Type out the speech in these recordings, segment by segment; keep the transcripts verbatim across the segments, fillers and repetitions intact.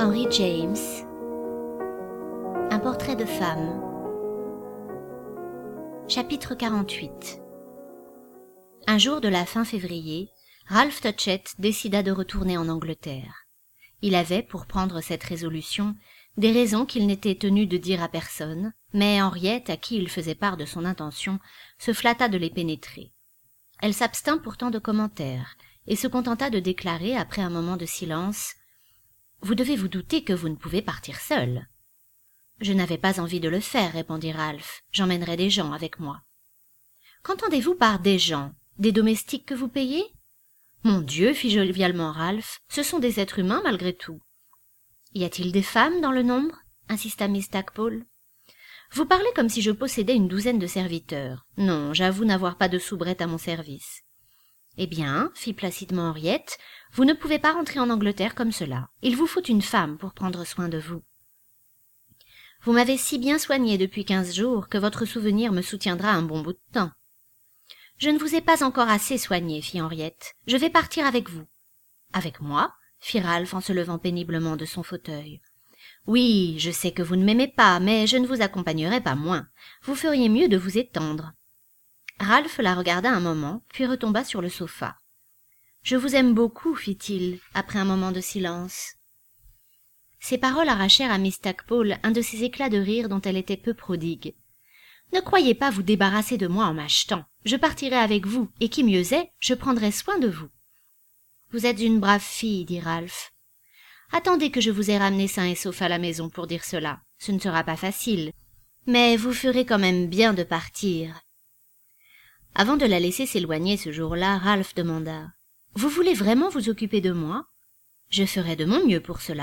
Henry James. Un portrait de femme. Chapitre quarante-huit. Un jour de la fin février, Ralph Touchett décida de retourner en Angleterre. Il avait, pour prendre cette résolution, des raisons qu'il n'était tenu de dire à personne, mais Henriette, à qui il faisait part de son intention, se flatta de les pénétrer. Elle s'abstint pourtant de commentaires, et se contenta de déclarer, après un moment de silence, « Vous devez vous douter que vous ne pouvez partir seul. »« Je n'avais pas envie de le faire, » répondit Ralph. « J'emmènerai des gens avec moi. »« Qu'entendez-vous par des gens? Des domestiques que vous payez ?»« Mon Dieu, fit jovialement Ralph, ce sont des êtres humains malgré tout. »« Y a-t-il des femmes dans le nombre ?» insista Miss Stackpole. « Vous parlez comme si je possédais une douzaine de serviteurs. Non, j'avoue n'avoir pas de soubrette à mon service. »« Eh bien, fit placidement Henriette, vous ne pouvez pas rentrer en Angleterre comme cela. Il vous faut une femme pour prendre soin de vous. »« Vous m'avez si bien soignée depuis quinze jours que votre souvenir me soutiendra un bon bout de temps. »« Je ne vous ai pas encore assez soignée, fit Henriette. Je vais partir avec vous. »« Avec moi ?» fit Ralph en se levant péniblement de son fauteuil. « Oui, je sais que vous ne m'aimez pas, mais je ne vous accompagnerai pas moins. Vous feriez mieux de vous étendre. » Ralph la regarda un moment, puis retomba sur le sofa. « Je vous aime beaucoup, fit-il, après un moment de silence. » Ces paroles arrachèrent à Miss Stackpole un de ces éclats de rire dont elle était peu prodigue. « Ne croyez pas vous débarrasser de moi en m'achetant. Je partirai avec vous, et qui mieux est, je prendrai soin de vous. »« Vous êtes une brave fille, dit Ralph. »« Attendez que je vous ai ramené sain et sauf à la maison pour dire cela. Ce ne sera pas facile, mais vous ferez quand même bien de partir. » Avant de la laisser s'éloigner ce jour-là, Ralph demanda « Vous voulez vraiment vous occuper de moi ? Je ferai de mon mieux pour cela. »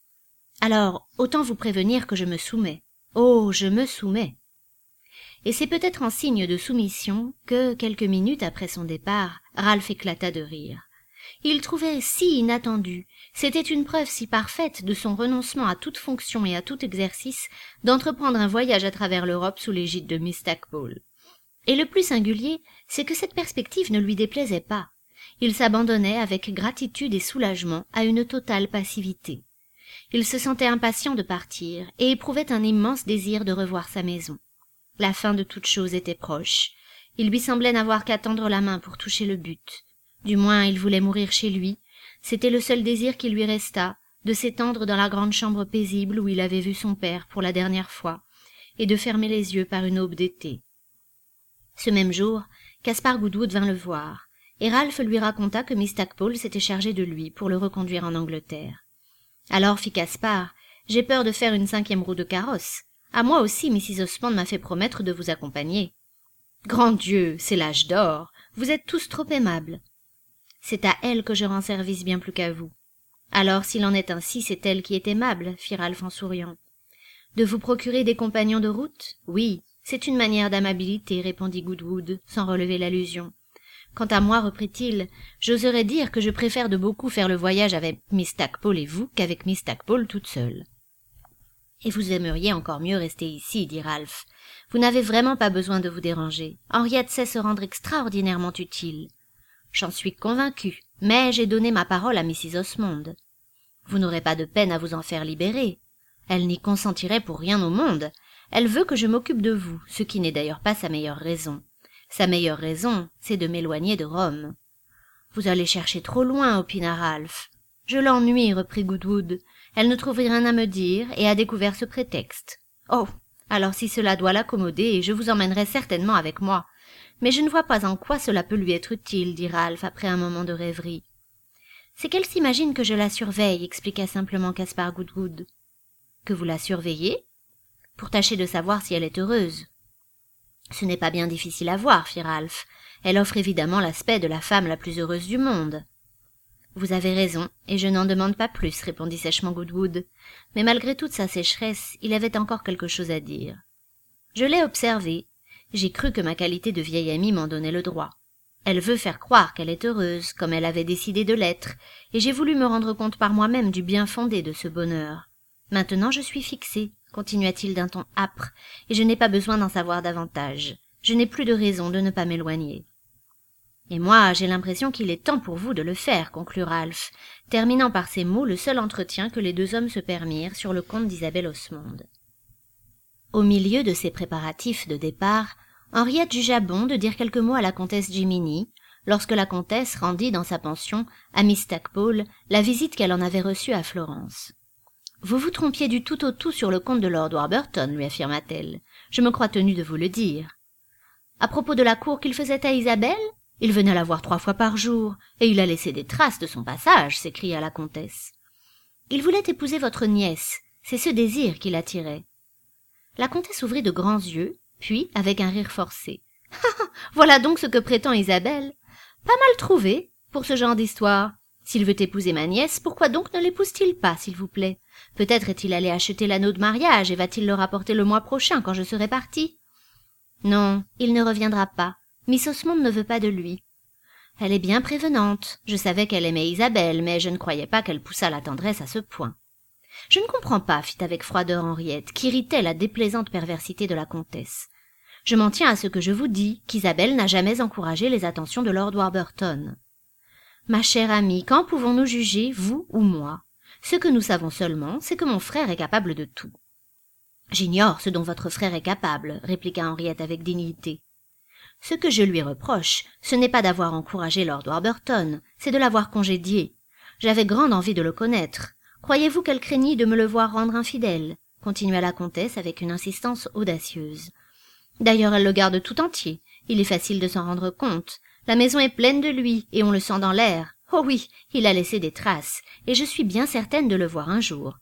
Alors, autant vous prévenir que je me soumets. Oh, je me soumets. Et c'est peut-être en signe de soumission que, quelques minutes après son départ, Ralph éclata de rire. Il trouvait si inattendu, c'était une preuve si parfaite de son renoncement à toute fonction et à tout exercice d'entreprendre un voyage à travers l'Europe sous l'égide de Miss Stackpole. Et le plus singulier, c'est que cette perspective ne lui déplaisait pas. Il s'abandonnait avec gratitude et soulagement à une totale passivité. Il se sentait impatient de partir et éprouvait un immense désir de revoir sa maison. La fin de toute chose était proche. Il lui semblait n'avoir qu'à tendre la main pour toucher le but. Du moins, il voulait mourir chez lui. C'était le seul désir qui lui restât, de s'étendre dans la grande chambre paisible où il avait vu son père pour la dernière fois, et de fermer les yeux par une aube d'été. Ce même jour, Caspar Goodwood vint le voir, et Ralph lui raconta que Miss Stackpole s'était chargée de lui pour le reconduire en Angleterre. « Alors, fit Caspar, j'ai peur de faire une cinquième roue de carrosse. À moi aussi, Missus Osmond m'a fait promettre de vous accompagner. »« Grand Dieu, c'est l'âge d'or. Vous êtes tous trop aimables. »« C'est à elle que je rends service bien plus qu'à vous. »« Alors, s'il en est ainsi, c'est elle qui est aimable, » fit Ralph en souriant. « De vous procurer des compagnons de route ? Oui. C'est une manière d'amabilité, répondit Goodwood, sans relever l'allusion. Quant à moi, reprit-il, j'oserais dire que je préfère de beaucoup faire le voyage avec Miss Stackpole et vous qu'avec Miss Stackpole toute seule. Et vous aimeriez encore mieux rester ici, dit Ralph. Vous n'avez vraiment pas besoin de vous déranger. Henriette sait se rendre extraordinairement utile. J'en suis convaincu, mais j'ai donné ma parole à Missus Osmond. Vous n'aurez pas de peine à vous en faire libérer. Elle n'y consentirait pour rien au monde. Elle veut que je m'occupe de vous, ce qui n'est d'ailleurs pas sa meilleure raison. Sa meilleure raison, c'est de m'éloigner de Rome. Vous allez chercher trop loin, opina Ralph. Je l'ennuie, reprit Goodwood. Elle ne trouve rien à me dire et a découvert ce prétexte. Oh, alors si cela doit l'accommoder, je vous emmènerai certainement avec moi. Mais je ne vois pas en quoi cela peut lui être utile, dit Ralph après un moment de rêverie. C'est qu'elle s'imagine que je la surveille, expliqua simplement Caspar Goodwood. Que vous la surveillez ? Pour tâcher de savoir si elle est heureuse. Ce n'est pas bien difficile à voir, fit Ralph. Elle offre évidemment l'aspect de la femme la plus heureuse du monde. Vous avez raison, et je n'en demande pas plus, répondit sèchement Goodwood. Mais malgré toute sa sécheresse, il avait encore quelque chose à dire. Je l'ai observée. J'ai cru que ma qualité de vieille amie m'en donnait le droit. Elle veut faire croire qu'elle est heureuse, comme elle avait décidé de l'être, et j'ai voulu me rendre compte par moi-même du bien fondé de ce bonheur. Maintenant je suis fixé, continua-t-il d'un ton âpre, et je n'ai pas besoin d'en savoir davantage. Je n'ai plus de raison de ne pas m'éloigner. Et moi, j'ai l'impression qu'il est temps pour vous de le faire, conclut Ralph, terminant par ces mots le seul entretien que les deux hommes se permirent sur le compte d'Isabelle Osmond. Au milieu de ces préparatifs de départ, Henriette jugea bon de dire quelques mots à la comtesse Jiminy, lorsque la comtesse rendit dans sa pension à Miss Stackpole la visite qu'elle en avait reçue à Florence. « Vous vous trompiez du tout au tout sur le compte de Lord Warburton, lui affirma-t-elle. Je me crois tenue de vous le dire. À propos de la cour qu'il faisait à Isabelle, il venait la voir trois fois par jour, et il a laissé des traces de son passage, s'écria la comtesse. Il voulait épouser votre nièce, c'est ce désir qui l'attirait. La comtesse ouvrit de grands yeux, puis, avec un rire forcé. « Voilà donc ce que prétend Isabelle. Pas mal trouvé, pour ce genre d'histoire. S'il veut épouser ma nièce, pourquoi donc ne l'épouse-t-il pas, s'il vous plaît? Peut-être est-il allé acheter l'anneau de mariage et va-t-il le rapporter le mois prochain, quand je serai partie? Non, il ne reviendra pas. Miss Osmond ne veut pas de lui. Elle est bien prévenante. Je savais qu'elle aimait Isabelle, mais je ne croyais pas qu'elle poussât la tendresse à ce point. Je ne comprends pas, fit avec froideur Henriette, qui irritait la déplaisante perversité de la comtesse. Je m'en tiens à ce que je vous dis, qu'Isabelle n'a jamais encouragé les attentions de Lord Warburton. Ma chère amie, quand pouvons-nous juger, vous ou moi? Ce que nous savons seulement, c'est que mon frère est capable de tout. J'ignore ce dont votre frère est capable, répliqua Henriette avec dignité. Ce que je lui reproche, ce n'est pas d'avoir encouragé Lord Warburton, c'est de l'avoir congédié. J'avais grande envie de le connaître. Croyez-vous qu'elle craignît de me le voir rendre infidèle? Continua la comtesse avec une insistance audacieuse. D'ailleurs, elle le garde tout entier. Il est facile de s'en rendre compte. La maison est pleine de lui, et on le sent dans l'air. Oh oui, il a laissé des traces, et je suis bien certaine de le voir un jour.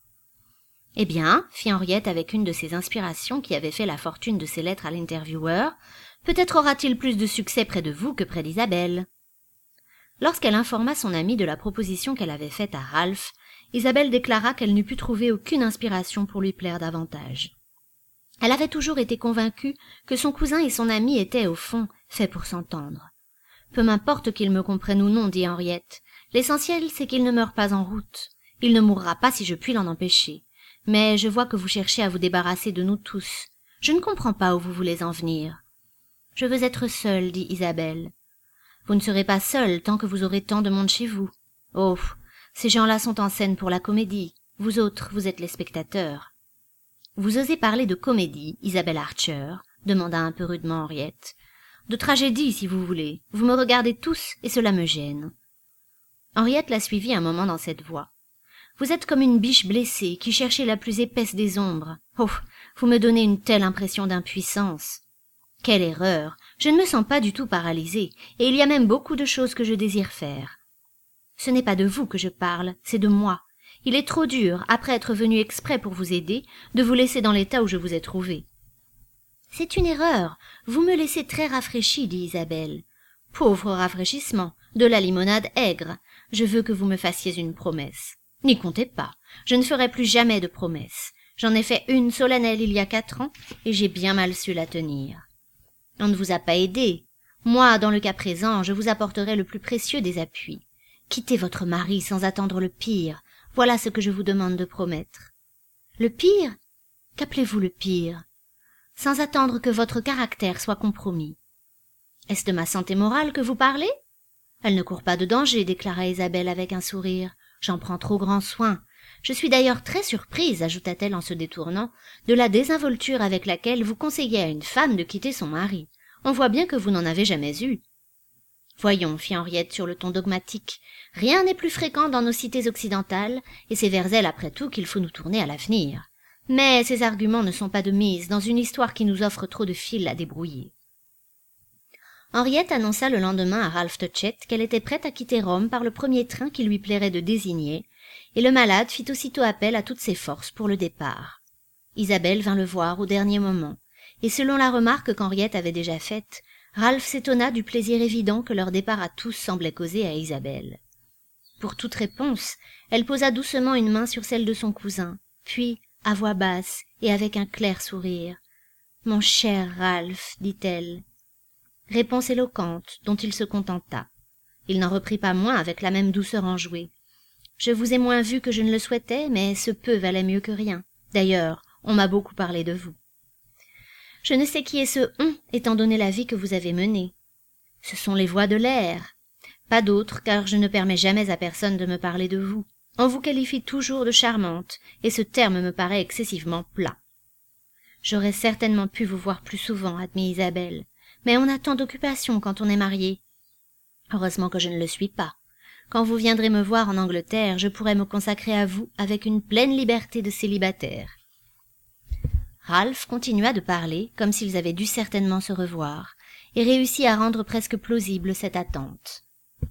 Eh bien, fit Henriette avec une de ces inspirations qui avaient fait la fortune de ses lettres à l'intervieweur, peut-être aura-t-il plus de succès près de vous que près d'Isabelle. Lorsqu'elle informa son amie de la proposition qu'elle avait faite à Ralph, Isabelle déclara qu'elle n'eût pu trouver aucune inspiration pour lui plaire davantage. Elle avait toujours été convaincue que son cousin et son ami étaient, au fond, faits pour s'entendre. Peu m'importe qu'il me comprenne ou non, dit Henriette. L'essentiel, c'est qu'il ne meure pas en route. Il ne mourra pas si je puis l'en empêcher. Mais je vois que vous cherchez à vous débarrasser de nous tous. Je ne comprends pas où vous voulez en venir. Je veux être seule, dit Isabelle. Vous ne serez pas seule tant que vous aurez tant de monde chez vous. Oh, ces gens-là sont en scène pour la comédie. Vous autres, vous êtes les spectateurs. Vous osez parler de comédie, Isabelle Archer, demanda un peu rudement Henriette. De tragédie, si vous voulez. Vous me regardez tous, et cela me gêne. Henriette la suivit un moment dans cette voie. Vous êtes comme une biche blessée qui cherchait la plus épaisse des ombres. Oh, vous me donnez une telle impression d'impuissance. Quelle erreur! Je ne me sens pas du tout paralysée, et il y a même beaucoup de choses que je désire faire. Ce n'est pas de vous que je parle, c'est de moi. Il est trop dur, après être venu exprès pour vous aider, de vous laisser dans l'état où je vous ai trouvé. C'est une erreur. Vous me laissez très rafraîchie, dit Isabelle. Pauvre rafraîchissement, de la limonade aigre. Je veux que vous me fassiez une promesse. N'y comptez pas. Je ne ferai plus jamais de promesse. J'en ai fait une solennelle il y a quatre ans, et j'ai bien mal su la tenir. On ne vous a pas aidé. Moi, dans le cas présent, je vous apporterai le plus précieux des appuis. Quittez votre mari sans attendre le pire. Voilà ce que je vous demande de promettre. Le pire? Qu'appelez-vous le pire? Sans attendre que votre caractère soit compromis. Est-ce de ma santé morale que vous parlez? Elle ne court pas de danger, déclara Isabelle avec un sourire. J'en prends trop grand soin. Je suis d'ailleurs très surprise, ajouta-t-elle en se détournant, de la désinvolture avec laquelle vous conseillez à une femme de quitter son mari. On voit bien que vous n'en avez jamais eu. Voyons, fit Henriette sur le ton dogmatique, rien n'est plus fréquent dans nos cités occidentales, et c'est vers elles après tout qu'il faut nous tourner à l'avenir. Mais ces arguments ne sont pas de mise dans une histoire qui nous offre trop de fils à débrouiller. Henriette annonça le lendemain à Ralph Touchett qu'elle était prête à quitter Rome par le premier train qui lui plairait de désigner, et le malade fit aussitôt appel à toutes ses forces pour le départ. Isabelle vint le voir au dernier moment, et selon la remarque qu'Henriette avait déjà faite, Ralph s'étonna du plaisir évident que leur départ à tous semblait causer à Isabelle. Pour toute réponse, elle posa doucement une main sur celle de son cousin, puis, à voix basse et avec un clair sourire, « Mon cher Ralph, dit-elle. » Réponse éloquente, dont il se contenta. Il n'en reprit pas moins avec la même douceur enjouée. « Je vous ai moins vu que je ne le souhaitais, mais ce peu valait mieux que rien. D'ailleurs, on m'a beaucoup parlé de vous. » Je ne sais qui est ce « on » étant donné la vie que vous avez menée. Ce sont les voix de l'air. Pas d'autres, car je ne permets jamais à personne de me parler de vous. On vous qualifie toujours de charmante, et ce terme me paraît excessivement plat. J'aurais certainement pu vous voir plus souvent, admit Isabelle, mais on a tant d'occupations quand on est marié. Heureusement que je ne le suis pas. Quand vous viendrez me voir en Angleterre, je pourrai me consacrer à vous avec une pleine liberté de célibataire. Ralph continua de parler, comme s'ils avaient dû certainement se revoir, et réussit à rendre presque plausible cette attente.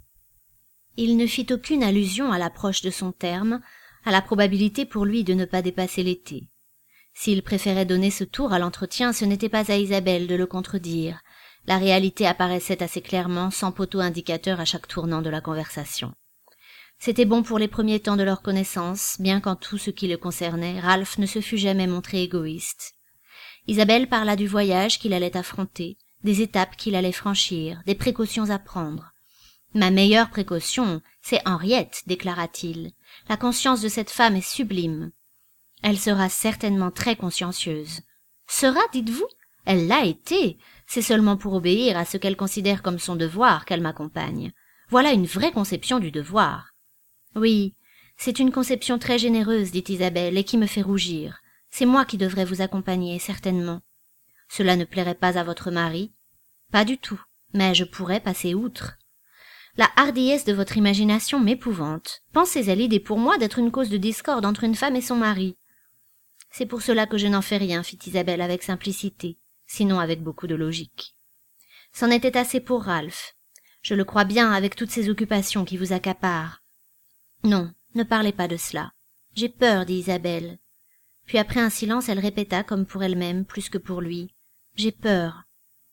Il ne fit aucune allusion à l'approche de son terme, à la probabilité pour lui de ne pas dépasser l'été. S'il préférait donner ce tour à l'entretien, ce n'était pas à Isabelle de le contredire. La réalité apparaissait assez clairement, sans poteau indicateur à chaque tournant de la conversation. C'était bon pour les premiers temps de leur connaissance, bien qu'en tout ce qui le concernait, Ralph ne se fût jamais montré égoïste. Isabelle parla du voyage qu'il allait affronter, des étapes qu'il allait franchir, des précautions à prendre. « Ma meilleure précaution, c'est Henriette, déclara-t-il. La conscience de cette femme est sublime. Elle sera certainement très consciencieuse. Sera, dites-vous? Elle l'a été. C'est seulement pour obéir à ce qu'elle considère comme son devoir qu'elle m'accompagne. Voilà une vraie conception du devoir. » « Oui, c'est une conception très généreuse, dit Isabelle, et qui me fait rougir. C'est moi qui devrais vous accompagner, certainement. Cela ne plairait pas à votre mari? Pas du tout, mais je pourrais passer outre. La hardiesse de votre imagination m'épouvante. Pensez à l'idée pour moi d'être une cause de discorde entre une femme et son mari. C'est pour cela que je n'en fais rien, fit Isabelle avec simplicité, sinon avec beaucoup de logique. C'en était assez pour Ralph. Je le crois bien avec toutes ces occupations qui vous accaparent. Non, ne parlez pas de cela. J'ai peur, dit Isabelle. Puis après un silence, elle répéta comme pour elle-même, plus que pour lui. J'ai peur.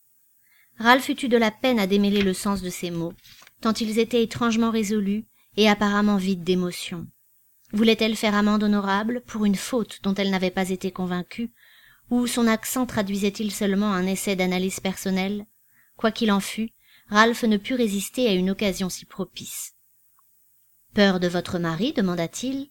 Ralph eut de la peine à démêler le sens de ces mots, tant ils étaient étrangement résolus et apparemment vides d'émotion. Voulait-elle faire amende honorable pour une faute dont elle n'avait pas été convaincue, ou son accent traduisait-il seulement un essai d'analyse personnelle? Quoi qu'il en fût, Ralph ne put résister à une occasion si propice. « Peur de votre mari » demanda-t-il.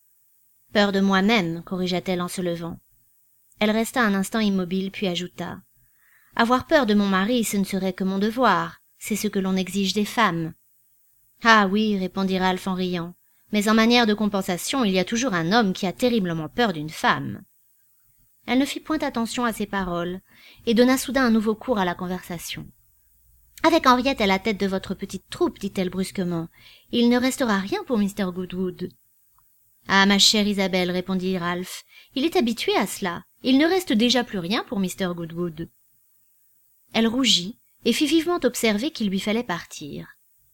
« Peur de moi-même » corrigea-t-elle en se levant. Elle resta un instant immobile, puis ajouta. « Avoir peur de mon mari, ce ne serait que mon devoir. C'est ce que l'on exige des femmes. »« Ah oui, » répondit Ralph en riant, « mais en manière de compensation, il y a toujours un homme qui a terriblement peur d'une femme. » Elle ne fit point attention à ces paroles, et donna soudain un nouveau cours à la conversation. « Avec Henriette à la tête de votre petite troupe, dit-elle brusquement, il ne restera rien pour mister Goodwood. »« Ah, ma chère Isabelle, répondit Ralph, il est habitué à cela. Il ne reste déjà plus rien pour mister Goodwood. » Elle rougit et fit vivement observer qu'il lui fallait partir.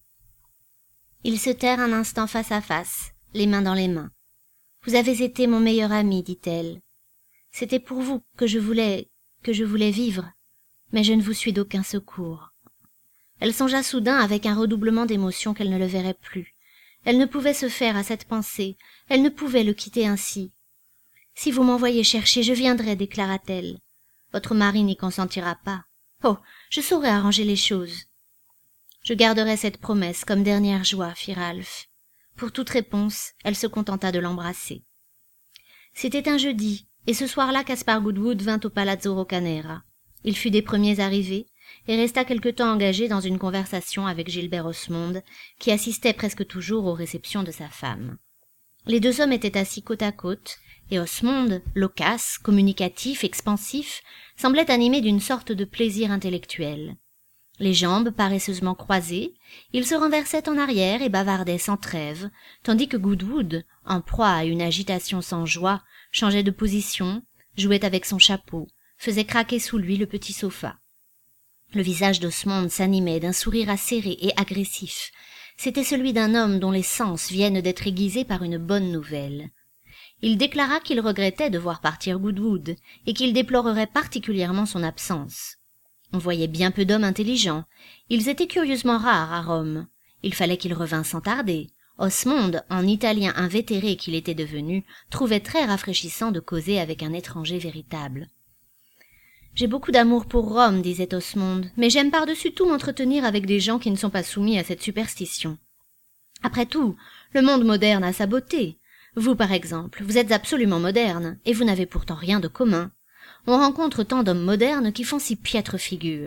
Ils se tinrent un instant face à face, les mains dans les mains. « Vous avez été mon meilleur ami, dit-elle. C'était pour vous que je voulais, que je voulais vivre, mais je ne vous suis d'aucun secours. » Elle songea soudain avec un redoublement d'émotion qu'elle ne le verrait plus. Elle ne pouvait se faire à cette pensée, elle ne pouvait le quitter ainsi. « Si vous m'envoyez chercher, je viendrai, déclara-t-elle. Votre mari n'y consentira pas. Oh, je saurai arranger les choses. »« Je garderai cette promesse comme dernière joie, fit Ralph. Pour toute réponse, elle se contenta de l'embrasser. C'était un jeudi, et ce soir-là Caspar Goodwood vint au Palazzo Roccanera. Il fut des premiers arrivés, et resta quelque temps engagé dans une conversation avec Gilbert Osmond, qui assistait presque toujours aux réceptions de sa femme. Les deux hommes étaient assis côte à côte, et Osmond, loquace, communicatif, expansif, semblait animé d'une sorte de plaisir intellectuel. Les jambes paresseusement croisées, il se renversait en arrière et bavardait sans trêve, tandis que Goodwood, en proie à une agitation sans joie, changeait de position, jouait avec son chapeau, faisait craquer sous lui le petit sofa. Le visage d'Osmond s'animait d'un sourire acéré et agressif. C'était celui d'un homme dont les sens viennent d'être aiguisés par une bonne nouvelle. Il déclara qu'il regrettait de voir partir Goodwood et qu'il déplorerait particulièrement son absence. On voyait bien peu d'hommes intelligents. Ils étaient curieusement rares à Rome. Il fallait qu'il revînt sans tarder. Osmond, en Italien invétéré qu'il était devenu, trouvait très rafraîchissant de causer avec un étranger véritable. « J'ai beaucoup d'amour pour Rome, disait Osmond, mais j'aime par-dessus tout m'entretenir avec des gens qui ne sont pas soumis à cette superstition. Après tout, le monde moderne a sa beauté. Vous, par exemple, vous êtes absolument moderne, et vous n'avez pourtant rien de commun. On rencontre tant d'hommes modernes qui font si piètre figure.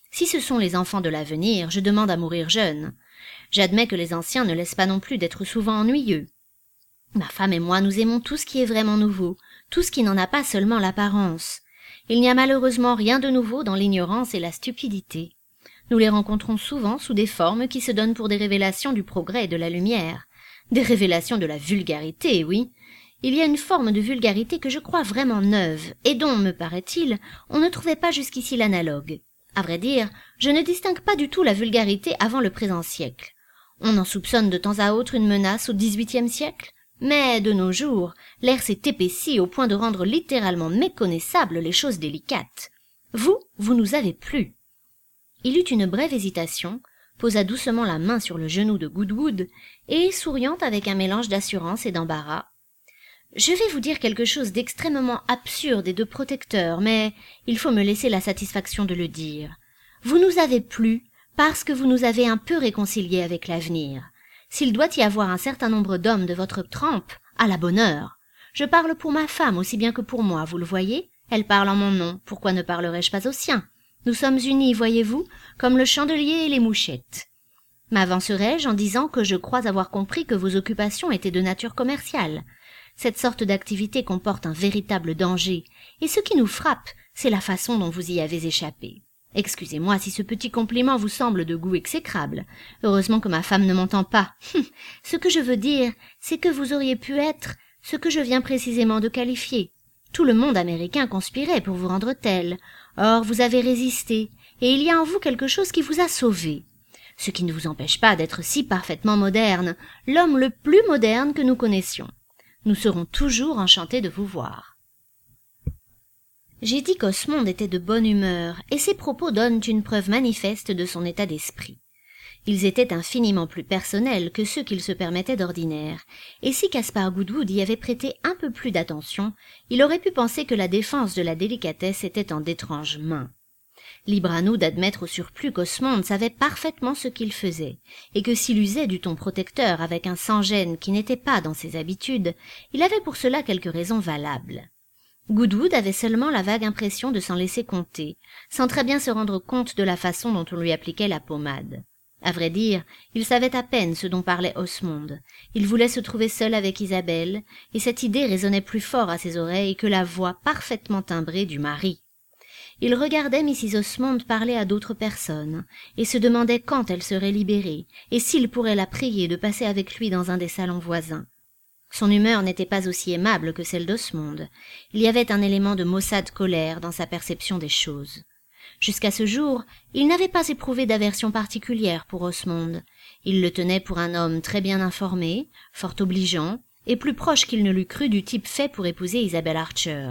Si ce sont les enfants de l'avenir, je demande à mourir jeune. J'admets que les anciens ne laissent pas non plus d'être souvent ennuyeux. Ma femme et moi, nous aimons tout ce qui est vraiment nouveau, tout ce qui n'en a pas seulement l'apparence. Il n'y a malheureusement rien de nouveau dans l'ignorance et la stupidité. Nous les rencontrons souvent sous des formes qui se donnent pour des révélations du progrès et de la lumière. Des révélations de la vulgarité, oui. Il y a une forme de vulgarité que je crois vraiment neuve, et dont, me paraît-il, on ne trouvait pas jusqu'ici l'analogue. À vrai dire, je ne distingue pas du tout la vulgarité avant le présent siècle. On en soupçonne de temps à autre une menace au dix-huitième siècle, mais de nos jours, l'air s'est épaissi au point de rendre littéralement méconnaissables les choses délicates. Vous, vous nous avez plu. Il eut une brève hésitation, posa doucement la main sur le genou de Goodwood, et, souriant avec un mélange d'assurance et d'embarras, « Je vais vous dire quelque chose d'extrêmement absurde et de protecteur, mais il faut me laisser la satisfaction de le dire. Vous nous avez plu parce que vous nous avez un peu réconciliés avec l'avenir. S'il doit y avoir un certain nombre d'hommes de votre trempe, à la bonne heure. Je parle pour ma femme aussi bien que pour moi, vous le voyez? Elle parle en mon nom, pourquoi ne parlerais-je pas au sien? Nous sommes unis, voyez-vous, comme le chandelier et les mouchettes. M'avancerai-je en disant que je crois avoir compris que vos occupations étaient de nature commerciale. Cette sorte d'activité comporte un véritable danger, et ce qui nous frappe, c'est la façon dont vous y avez échappé. Excusez-moi si ce petit compliment vous semble de goût exécrable. Heureusement que ma femme ne m'entend pas. Ce que je veux dire, c'est que vous auriez pu être ce que je viens précisément de qualifier. Tout le monde américain conspirait pour vous rendre tel. Or, vous avez résisté, et il y a en vous quelque chose qui vous a sauvé. Ce qui ne vous empêche pas d'être si parfaitement moderne, l'homme le plus moderne que nous connaissions. Nous serons toujours enchantés de vous voir. J'ai dit qu'Osmond était de bonne humeur, et ses propos donnent une preuve manifeste de son état d'esprit. Ils étaient infiniment plus personnels que ceux qu'il se permettait d'ordinaire, et si Caspar Goodwood y avait prêté un peu plus d'attention, il aurait pu penser que la défense de la délicatesse était en d'étranges mains. Libre à nous d'admettre au surplus qu'Osmond savait parfaitement ce qu'il faisait, et que s'il usait du ton protecteur avec un sans-gêne qui n'était pas dans ses habitudes, il avait pour cela quelques raisons valables. Goodwood avait seulement la vague impression de s'en laisser compter, sans très bien se rendre compte de la façon dont on lui appliquait la pommade. À vrai dire, il savait à peine ce dont parlait Osmond. Il voulait se trouver seul avec Isabelle, et cette idée résonnait plus fort à ses oreilles que la voix parfaitement timbrée du mari. Il regardait Missus Osmond parler à d'autres personnes, et se demandait quand elle serait libérée, et s'il pourrait la prier de passer avec lui dans un des salons voisins. Son humeur n'était pas aussi aimable que celle d'Osmond. Il y avait un élément de maussade colère dans sa perception des choses. Jusqu'à ce jour, il n'avait pas éprouvé d'aversion particulière pour Osmond. Il le tenait pour un homme très bien informé, fort obligeant, et plus proche qu'il ne l'eût cru du type fait pour épouser Isabelle Archer.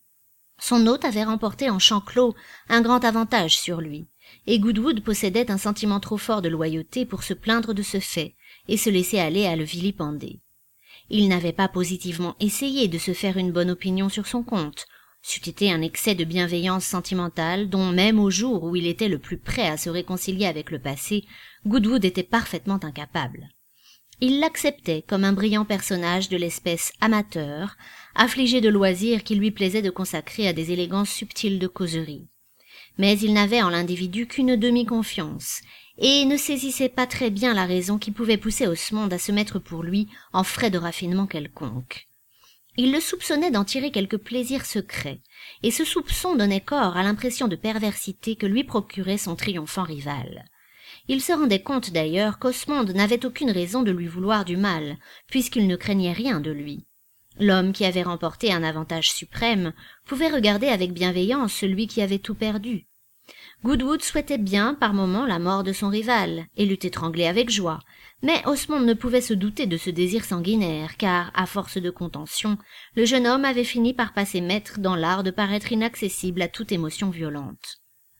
Son hôte avait remporté en champ clos un grand avantage sur lui, et Goodwood possédait un sentiment trop fort de loyauté pour se plaindre de ce fait et se laisser aller à le vilipender. Il n'avait pas positivement essayé de se faire une bonne opinion sur son compte. C'eût été un excès de bienveillance sentimentale dont, même au jour où il était le plus prêt à se réconcilier avec le passé, Goodwood était parfaitement incapable. Il l'acceptait comme un brillant personnage de l'espèce amateur, affligé de loisirs qu'il lui plaisait de consacrer à des élégances subtiles de causerie. Mais il n'avait en l'individu qu'une demi-confiance, et ne saisissait pas très bien la raison qui pouvait pousser Osmond à se mettre pour lui en frais de raffinement quelconque. Il le soupçonnait d'en tirer quelque plaisir secret, et ce soupçon donnait corps à l'impression de perversité que lui procurait son triomphant rival. Il se rendait compte d'ailleurs qu'Osmond n'avait aucune raison de lui vouloir du mal, puisqu'il ne craignait rien de lui. L'homme qui avait remporté un avantage suprême pouvait regarder avec bienveillance celui qui avait tout perdu. Goodwood souhaitait bien par moments la mort de son rival, et l'eût étranglé avec joie, mais Osmond ne pouvait se douter de ce désir sanguinaire, car, à force de contention, le jeune homme avait fini par passer maître dans l'art de paraître inaccessible à toute émotion violente.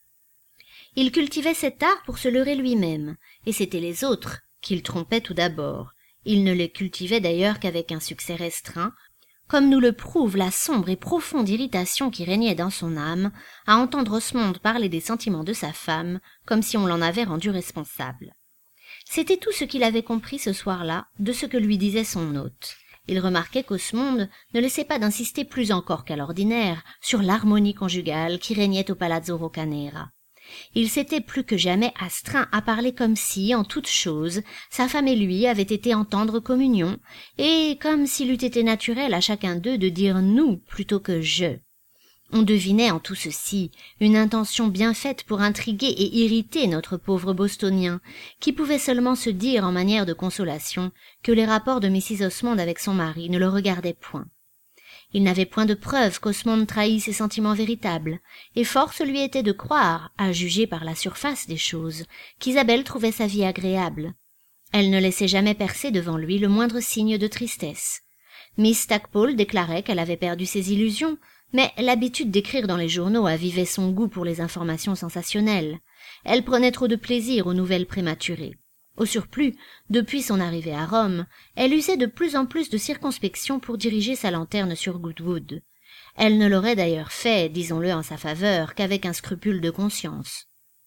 Il cultivait cet art pour se leurrer lui-même, et c'étaient les autres qu'il trompait tout d'abord. Il ne les cultivait d'ailleurs qu'avec un succès restreint, comme nous le prouve la sombre et profonde irritation qui régnait dans son âme à entendre Osmond parler des sentiments de sa femme comme si on l'en avait rendu responsable. C'était tout ce qu'il avait compris ce soir-là de ce que lui disait son hôte. Il remarquait qu'Osmond ne laissait pas d'insister plus encore qu'à l'ordinaire sur l'harmonie conjugale qui régnait au Palazzo Roccanera. Il s'était plus que jamais astreint à parler comme si, en toute chose, sa femme et lui avaient été en tendre communion, et comme s'il eût été naturel à chacun d'eux de dire « nous » plutôt que « je ». On devinait en tout ceci une intention bien faite pour intriguer et irriter notre pauvre bostonien, qui pouvait seulement se dire en manière de consolation que les rapports de Mrs Osmond avec son mari ne le regardaient point. Il n'avait point de preuve qu'Osmond trahît ses sentiments véritables, et force lui était de croire, à juger par la surface des choses, qu'Isabelle trouvait sa vie agréable. Elle ne laissait jamais percer devant lui le moindre signe de tristesse. Miss Stackpole déclarait qu'elle avait perdu ses illusions, mais l'habitude d'écrire dans les journaux avivait son goût pour les informations sensationnelles. Elle prenait trop de plaisir aux nouvelles prématurées. Au surplus, depuis son arrivée à Rome, elle usait de plus en plus de circonspection pour diriger sa lanterne sur Goodwood. Elle ne l'aurait d'ailleurs fait, disons-le en sa faveur, qu'avec un scrupule de conscience.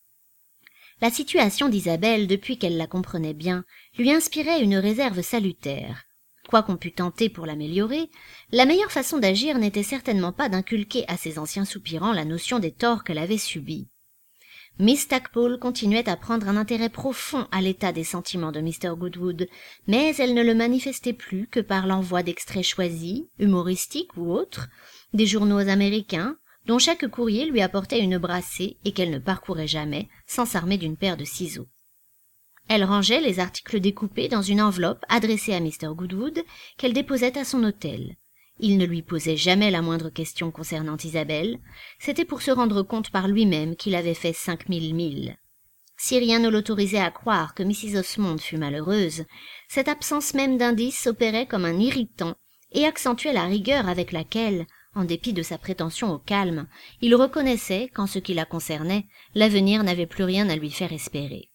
La situation d'Isabelle, depuis qu'elle la comprenait bien, lui inspirait une réserve salutaire. Quoi qu'on pût tenter pour l'améliorer, la meilleure façon d'agir n'était certainement pas d'inculquer à ses anciens soupirants la notion des torts qu'elle avait subis. Miss Stackpole continuait à prendre un intérêt profond à l'état des sentiments de mister Goodwood, mais elle ne le manifestait plus que par l'envoi d'extraits choisis, humoristiques ou autres, des journaux américains, dont chaque courrier lui apportait une brassée et qu'elle ne parcourait jamais sans s'armer d'une paire de ciseaux. Elle rangeait les articles découpés dans une enveloppe adressée à mister Goodwood qu'elle déposait à son hôtel. Il ne lui posait jamais la moindre question concernant Isabelle, c'était pour se rendre compte par lui-même qu'il avait fait cinq mille milles. Si rien ne l'autorisait à croire que Missus Osmond fût malheureuse, cette absence même d'indices opérait comme un irritant et accentuait la rigueur avec laquelle, en dépit de sa prétention au calme, il reconnaissait qu'en ce qui la concernait, l'avenir n'avait plus rien à lui faire espérer.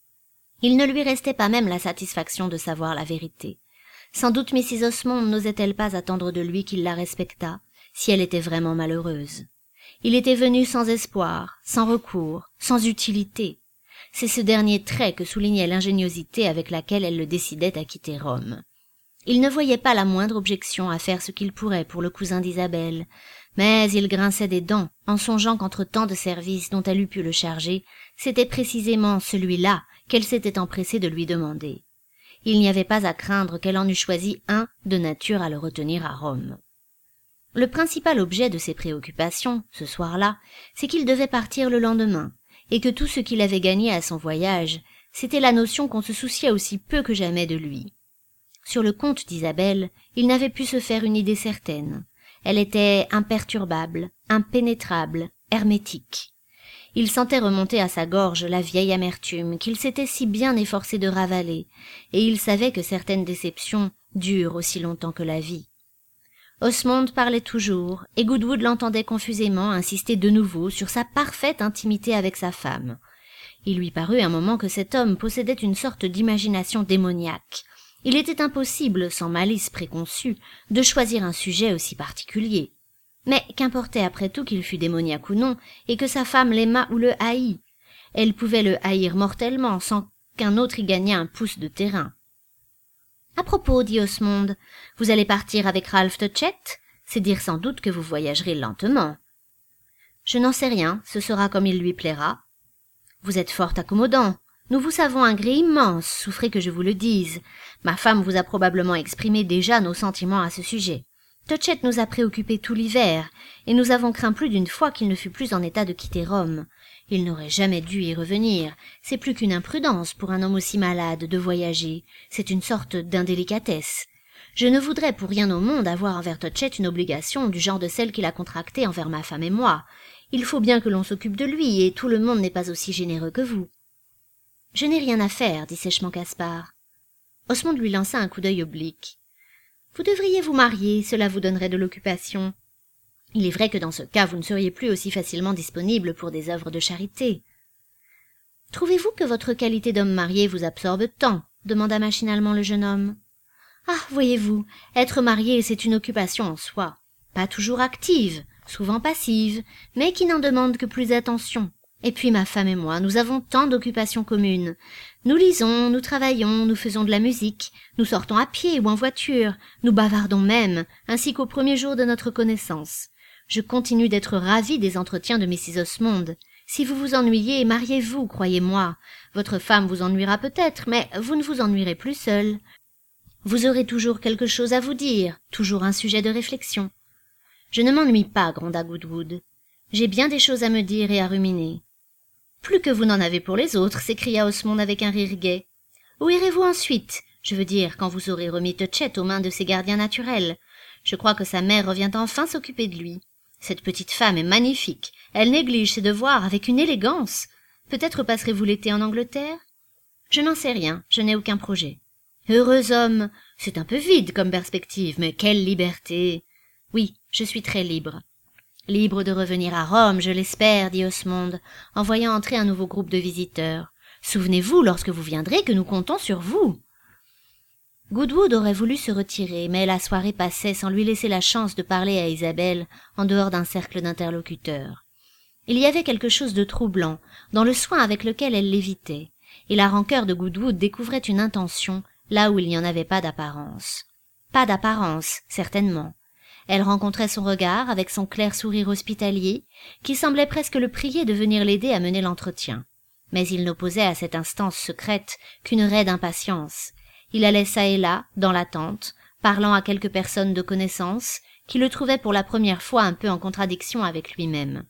Il ne lui restait pas même la satisfaction de savoir la vérité. Sans doute Missus Osmond n'osait-elle pas attendre de lui qu'il la respectât, si elle était vraiment malheureuse. Il était venu sans espoir, sans recours, sans utilité. C'est ce dernier trait que soulignait l'ingéniosité avec laquelle elle le décidait à quitter Rome. Il ne voyait pas la moindre objection à faire ce qu'il pourrait pour le cousin d'Isabelle, mais il grinçait des dents en songeant qu'entre tant de services dont elle eût pu le charger, c'était précisément celui-là qu'elle s'était empressée de lui demander. Il n'y avait pas à craindre qu'elle en eût choisi un de nature à le retenir à Rome. Le principal objet de ses préoccupations, ce soir-là, c'est qu'il devait partir le lendemain, et que tout ce qu'il avait gagné à son voyage, c'était la notion qu'on se souciait aussi peu que jamais de lui. Sur le compte d'Isabelle, il n'avait pu se faire une idée certaine. Elle était imperturbable, impénétrable, hermétique. Il sentait remonter à sa gorge la vieille amertume qu'il s'était si bien efforcé de ravaler, et il savait que certaines déceptions durent aussi longtemps que la vie. Osmond parlait toujours, et Goodwood l'entendait confusément insister de nouveau sur sa parfaite intimité avec sa femme. Il lui parut un moment que cet homme possédait une sorte d'imagination démoniaque. Il était impossible, sans malice préconçue, de choisir un sujet aussi particulier. Mais qu'importait après tout qu'il fût démoniaque ou non, et que sa femme l'aimât ou le haït. Elle pouvait le haïr mortellement, sans qu'un autre y gagnât un pouce de terrain. « À propos, dit Osmond, vous allez partir avec Ralph Touchett? C'est dire sans doute que vous voyagerez lentement. »« Je n'en sais rien, ce sera comme il lui plaira. »« Vous êtes fort accommodant. Nous vous savons un gré immense, souffrez que je vous le dise. Ma femme vous a probablement exprimé déjà nos sentiments à ce sujet. Touchett nous a préoccupés tout l'hiver, et nous avons craint plus d'une fois qu'il ne fût plus en état de quitter Rome. Il n'aurait jamais dû y revenir. C'est plus qu'une imprudence pour un homme aussi malade de voyager. C'est une sorte d'indélicatesse. Je ne voudrais pour rien au monde avoir envers Touchett une obligation du genre de celle qu'il a contractée envers ma femme et moi. Il faut bien que l'on s'occupe de lui, et tout le monde n'est pas aussi généreux que vous. »« Je n'ai rien à faire, dit sèchement Gaspard. Osmond lui lança un coup d'œil oblique. « Vous devriez vous marier, cela vous donnerait de l'occupation. Il est vrai que dans ce cas, vous ne seriez plus aussi facilement disponible pour des œuvres de charité. »« Trouvez-vous que votre qualité d'homme marié vous absorbe tant ?» demanda machinalement le jeune homme. « Ah, voyez-vous, être marié, c'est une occupation en soi, pas toujours active, souvent passive, mais qui n'en demande que plus d'attention. Et puis ma femme et moi, nous avons tant d'occupations communes. Nous lisons, nous travaillons, nous faisons de la musique, nous sortons à pied ou en voiture, nous bavardons même, ainsi qu'au premier jour de notre connaissance. Je continue d'être ravie des entretiens de Missus Osmond. Si vous vous ennuyez, mariez-vous, croyez-moi. Votre femme vous ennuiera peut-être, mais vous ne vous ennuierez plus seul. Vous aurez toujours quelque chose à vous dire, toujours un sujet de réflexion. Je ne m'ennuie pas, gronda Goodwood. J'ai bien des choses à me dire et à ruminer. Plus que vous n'en avez pour les autres, s'écria Osmond avec un rire gai. Où irez-vous ensuite? Je veux dire, quand vous aurez remis Touchett aux mains de ses gardiens naturels. Je crois que sa mère revient enfin s'occuper de lui. Cette petite femme est magnifique. Elle néglige ses devoirs avec une élégance. Peut-être passerez-vous l'été en Angleterre? Je n'en sais rien, je n'ai aucun projet. Heureux homme! C'est un peu vide comme perspective, mais quelle liberté! Oui, je suis très libre. Libre de revenir à Rome, je l'espère, dit Osmond, en voyant entrer un nouveau groupe de visiteurs. Souvenez-vous, lorsque vous viendrez, que nous comptons sur vous. Goodwood aurait voulu se retirer, mais la soirée passait sans lui laisser la chance de parler à Isabelle en dehors d'un cercle d'interlocuteurs. Il y avait quelque chose de troublant dans le soin avec lequel elle l'évitait, et la rancœur de Goodwood découvrait une intention là où il n'y en avait pas d'apparence. Pas d'apparence, certainement. Elle rencontrait son regard avec son clair sourire hospitalier, qui semblait presque le prier de venir l'aider à mener l'entretien. Mais il n'opposait à cette instance secrète qu'une raide impatience. Il allait çà et là, dans l'attente, parlant à quelques personnes de connaissance, qui le trouvaient pour la première fois un peu en contradiction avec lui-même.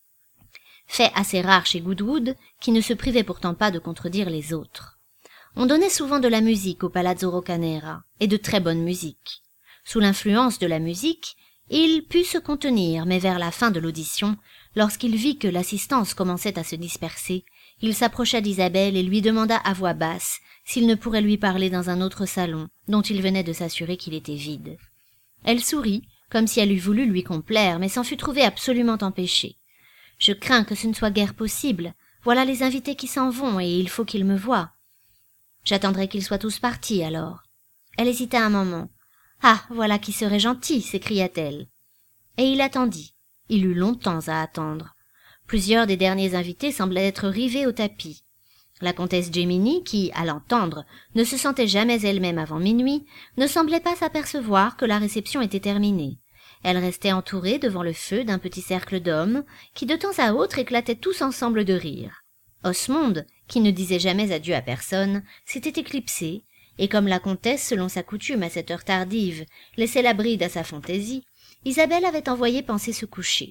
Fait assez rare chez Goodwood, qui ne se privait pourtant pas de contredire les autres. On donnait souvent de la musique au Palazzo Roccanera, et de très bonne musique. Sous l'influence de la musique, il put se contenir, mais vers la fin de l'audition, lorsqu'il vit que l'assistance commençait à se disperser, il s'approcha d'Isabelle et lui demanda à voix basse s'il ne pourrait lui parler dans un autre salon, dont il venait de s'assurer qu'il était vide. Elle sourit, comme si elle eût voulu lui complaire, mais s'en fut trouvée absolument empêchée. « Je crains que ce ne soit guère possible. Voilà les invités qui s'en vont, et il faut qu'ils me voient. »« J'attendrai qu'ils soient tous partis, alors. » Elle hésita un moment. « Ah, voilà qui serait gentil !» s'écria-t-elle. Et il attendit. Il eut longtemps à attendre. Plusieurs des derniers invités semblaient être rivés au tapis. La comtesse Gemini, qui, à l'entendre, ne se sentait jamais elle-même avant minuit, ne semblait pas s'apercevoir que la réception était terminée. Elle restait entourée devant le feu d'un petit cercle d'hommes, qui de temps à autre éclataient tous ensemble de rire. Osmond, qui ne disait jamais adieu à personne, s'était éclipsé, et comme la comtesse, selon sa coutume à cette heure tardive, laissait la bride à sa fantaisie, Isabelle avait envoyé penser se coucher.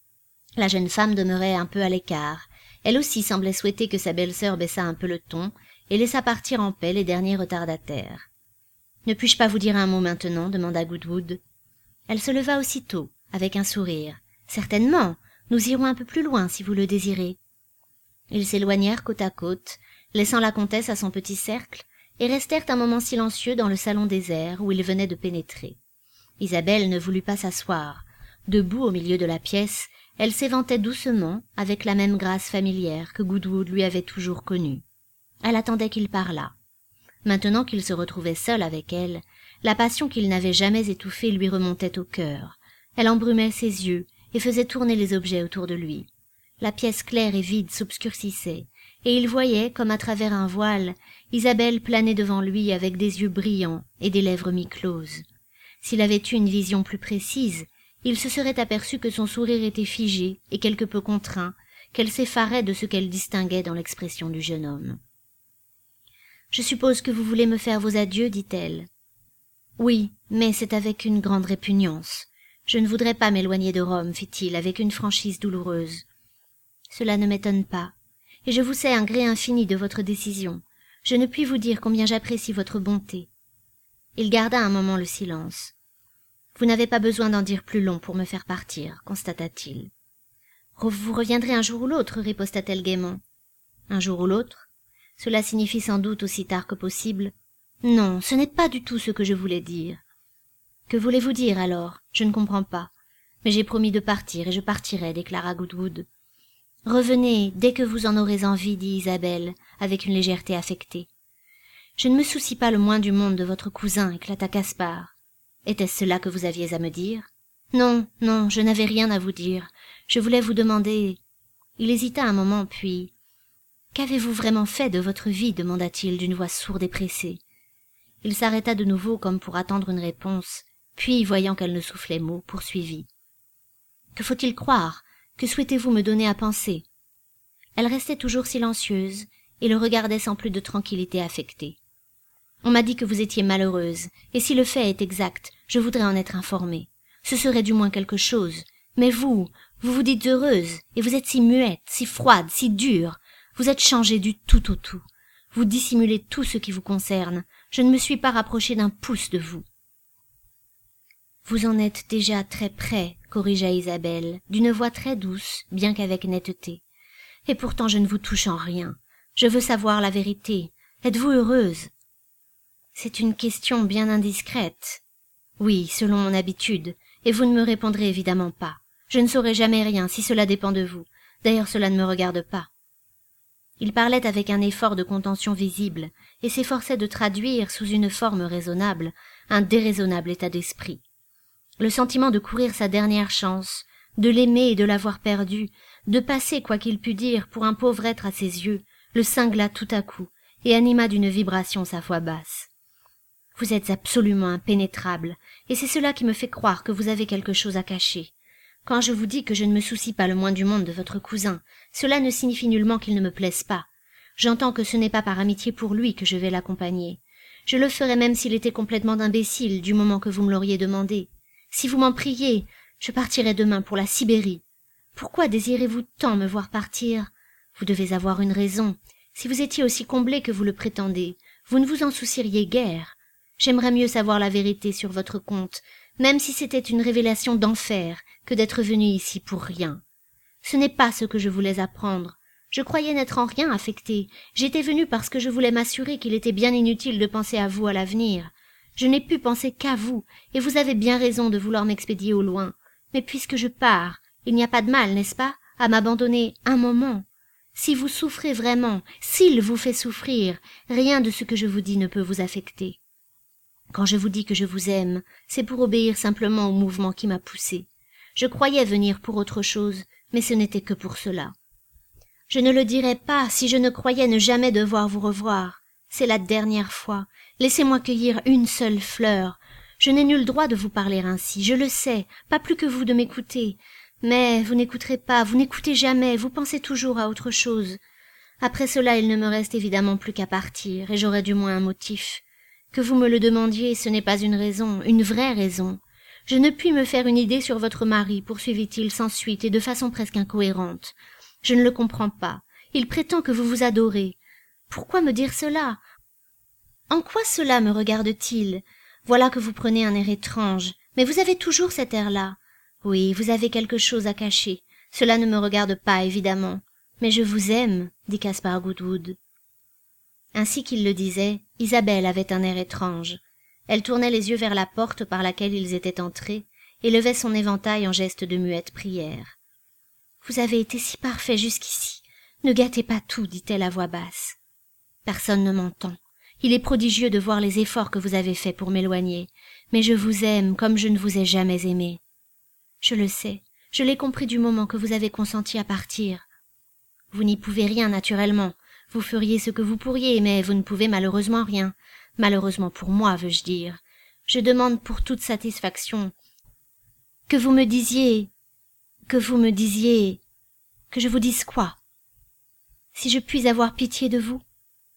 La jeune femme demeurait un peu à l'écart. Elle aussi semblait souhaiter que sa belle-sœur baissât un peu le ton et laissât partir en paix les derniers retardataires. « Ne puis-je pas vous dire un mot maintenant » demanda Goodwood. Elle se leva aussitôt, avec un sourire. « Certainement, nous irons un peu plus loin si vous le désirez. » Ils s'éloignèrent côte à côte, laissant la comtesse à son petit cercle, et restèrent un moment silencieux dans le salon désert où ils venaient de pénétrer. Isabelle ne voulut pas s'asseoir. Debout au milieu de la pièce, elle s'éventait doucement, avec la même grâce familière que Goodwood lui avait toujours connue. Elle attendait qu'il parlât. Maintenant qu'il se retrouvait seul avec elle, la passion qu'il n'avait jamais étouffée lui remontait au cœur. Elle embrumait ses yeux et faisait tourner les objets autour de lui. La pièce claire et vide s'obscurcissait, et il voyait, comme à travers un voile, Isabelle planer devant lui avec des yeux brillants et des lèvres mi-closes. S'il avait eu une vision plus précise, il se serait aperçu que son sourire était figé et quelque peu contraint, qu'elle s'effarait de ce qu'elle distinguait dans l'expression du jeune homme. « Je suppose que vous voulez me faire vos adieux, dit-elle. « Oui, mais c'est avec une grande répugnance. Je ne voudrais pas m'éloigner de Rome, fit-il, avec une franchise douloureuse. Cela ne m'étonne pas, et je vous sais un gré infini de votre décision. Je ne puis vous dire combien j'apprécie votre bonté. » Il garda un moment le silence. « Vous n'avez pas besoin d'en dire plus long pour me faire partir, constata-t-il. « Vous reviendrez un jour ou l'autre, riposta-t-elle gaiement. « Un jour ou l'autre? Cela signifie sans doute aussi tard que possible. Non, ce n'est pas du tout ce que je voulais dire. Que voulez-vous dire alors? Je ne comprends pas. Mais j'ai promis de partir et je partirai, déclara Goodwood. Revenez dès que vous en aurez envie, dit Isabelle, avec une légèreté affectée. Je ne me soucie pas le moins du monde de votre cousin, éclata Gaspard. Était-ce cela que vous aviez à me dire? Non, non, je n'avais rien à vous dire. Je voulais vous demander... Il hésita un moment, puis... Qu'avez-vous vraiment fait de votre vie? demanda-t-il d'une voix sourde et pressée. Il s'arrêta de nouveau comme pour attendre une réponse, puis, voyant qu'elle ne soufflait mot, poursuivit. Que faut-il croire? Que souhaitez-vous me donner à penser? Elle restait toujours silencieuse et le regardait sans plus de tranquillité affectée. On m'a dit que vous étiez malheureuse, et si le fait est exact, je voudrais en être informée. Ce serait du moins quelque chose. Mais vous, vous vous dites heureuse, et vous êtes si muette, si froide, si dure. Vous êtes changée du tout au tout. Vous dissimulez tout ce qui vous concerne. Je ne me suis pas rapprochée d'un pouce de vous. Vous en êtes déjà très près, corrigea Isabelle, d'une voix très douce, bien qu'avec netteté. Et pourtant je ne vous touche en rien. Je veux savoir la vérité. Êtes-vous heureuse? C'est une question bien indiscrète. Oui, selon mon habitude, et vous ne me répondrez évidemment pas. Je ne saurai jamais rien si cela dépend de vous. D'ailleurs, cela ne me regarde pas. Il parlait avec un effort de contention visible, et s'efforçait de traduire, sous une forme raisonnable, un déraisonnable état d'esprit. Le sentiment de courir sa dernière chance, de l'aimer et de l'avoir perdu, de passer, quoi qu'il pût dire, pour un pauvre être à ses yeux, le cingla tout à coup, et anima d'une vibration sa voix basse. Vous êtes absolument impénétrable, et c'est cela qui me fait croire que vous avez quelque chose à cacher. Quand je vous dis que je ne me soucie pas le moins du monde de votre cousin, cela ne signifie nullement qu'il ne me plaise pas. J'entends que ce n'est pas par amitié pour lui que je vais l'accompagner. Je le ferais même s'il était complètement imbécile, du moment que vous me l'auriez demandé. Si vous m'en priez, je partirai demain pour la Sibérie. Pourquoi désirez-vous tant me voir partir? Vous devez avoir une raison. Si vous étiez aussi comblé que vous le prétendez, vous ne vous en soucieriez guère. J'aimerais mieux savoir la vérité sur votre compte, même si c'était une révélation d'enfer, que d'être venu ici pour rien. Ce n'est pas ce que je voulais apprendre. Je croyais n'être en rien affectée. J'étais venue parce que je voulais m'assurer qu'il était bien inutile de penser à vous à l'avenir. Je n'ai pu penser qu'à vous, et vous avez bien raison de vouloir m'expédier au loin. Mais puisque je pars, il n'y a pas de mal, n'est-ce pas, à m'abandonner un moment. Si vous souffrez vraiment, s'il vous fait souffrir, rien de ce que je vous dis ne peut vous affecter. Quand je vous dis que je vous aime, c'est pour obéir simplement au mouvement qui m'a poussée. Je croyais venir pour autre chose, mais ce n'était que pour cela. Je ne le dirais pas si je ne croyais ne jamais devoir vous revoir. C'est la dernière fois. Laissez-moi cueillir une seule fleur. Je n'ai nul droit de vous parler ainsi, je le sais, pas plus que vous de m'écouter. Mais vous n'écouterez pas, vous n'écoutez jamais, vous pensez toujours à autre chose. Après cela, il ne me reste évidemment plus qu'à partir, et j'aurai du moins un motif. Que vous me le demandiez, ce n'est pas une raison, une vraie raison. Je ne puis me faire une idée sur votre mari, poursuivit-il sans suite et de façon presque incohérente. Je ne le comprends pas. Il prétend que vous vous adorez. Pourquoi me dire cela? En quoi cela me regarde-t-il? Voilà que vous prenez un air étrange, mais vous avez toujours cet air-là. Oui, vous avez quelque chose à cacher. Cela ne me regarde pas, évidemment. Mais je vous aime, dit Caspar Goodwood. Ainsi qu'il le disait, Isabelle avait un air étrange. Elle tournait les yeux vers la porte par laquelle ils étaient entrés, et levait son éventail en geste de muette prière. « Vous avez été si parfait jusqu'ici. Ne gâtez pas tout, dit-elle à voix basse. Personne ne m'entend. Il est prodigieux de voir les efforts que vous avez faits pour m'éloigner, mais je vous aime comme je ne vous ai jamais aimé. Je le sais, je l'ai compris du moment que vous avez consenti à partir. Vous n'y pouvez rien, naturellement. Vous feriez ce que vous pourriez, mais vous ne pouvez malheureusement rien. Malheureusement pour moi, veux-je dire. Je demande pour toute satisfaction que vous me disiez, que vous me disiez, que je vous dise quoi? Si je puis avoir pitié de vous?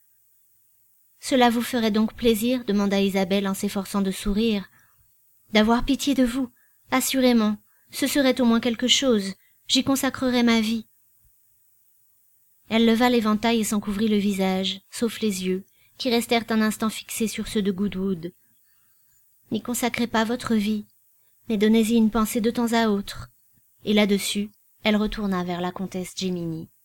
Cela vous ferait donc plaisir, demanda Isabelle en s'efforçant de sourire. D'avoir pitié de vous, assurément, ce serait au moins quelque chose, j'y consacrerais ma vie. Elle leva l'éventail et s'en couvrit le visage, sauf les yeux, qui restèrent un instant fixés sur ceux de Goodwood. N'y consacrez pas votre vie, mais donnez-y une pensée de temps à autre. Et là-dessus, elle retourna vers la comtesse Gemini.